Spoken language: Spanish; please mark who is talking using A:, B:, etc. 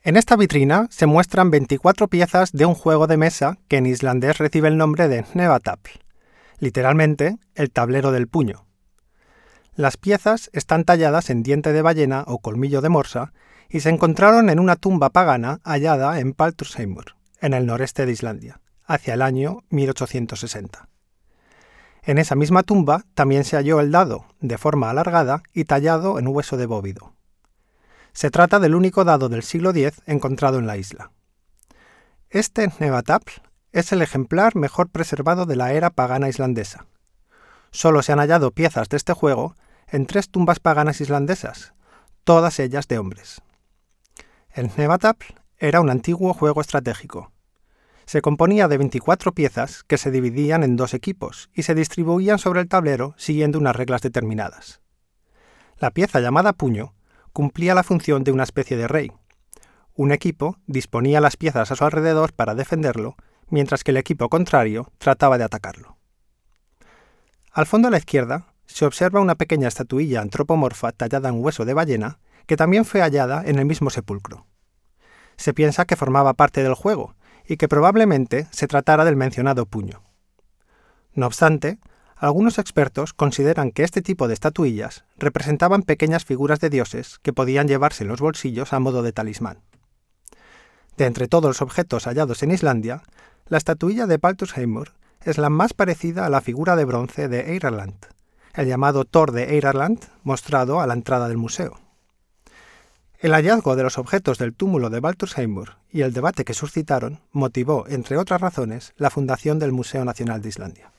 A: En esta vitrina se muestran 24 piezas de un juego de mesa que en islandés recibe el nombre de hnefatafl, literalmente el tablero del puño. Las piezas están talladas en diente de ballena o colmillo de morsa y se encontraron en una tumba pagana hallada en Baltursheimur, en el noreste de Islandia, hacia el año 1860. En esa misma tumba también se halló el dado, de forma alargada y tallado en hueso de bóvido. Se trata del único dado del siglo X encontrado en la isla. Este hnefatafl es el ejemplar mejor preservado de la era pagana islandesa. Solo se han hallado piezas de este juego en 3 tumbas paganas islandesas, todas ellas de hombres. El hnefatafl era un antiguo juego estratégico. Se componía de 24 piezas que se dividían en 2 equipos y se distribuían sobre el tablero siguiendo unas reglas determinadas. La pieza llamada puño cumplía la función de una especie de rey. Un equipo disponía las piezas a su alrededor para defenderlo, mientras que el equipo contrario trataba de atacarlo. Al fondo a la izquierda se observa una pequeña estatuilla antropomorfa tallada en hueso de ballena que también fue hallada en el mismo sepulcro. Se piensa que formaba parte del juego y que probablemente se tratara del mencionado puño. No obstante, algunos expertos consideran que este tipo de estatuillas representaban pequeñas figuras de dioses que podían llevarse en los bolsillos a modo de talismán. De entre todos los objetos hallados en Islandia, la estatuilla de Baltursheimur es la más parecida a la figura de bronce de Eyrarland, el llamado Thor de Eyrarland, mostrado a la entrada del museo. El hallazgo de los objetos del túmulo de Baltursheimur y el debate que suscitaron motivó, entre otras razones, la fundación del Museo Nacional de Islandia.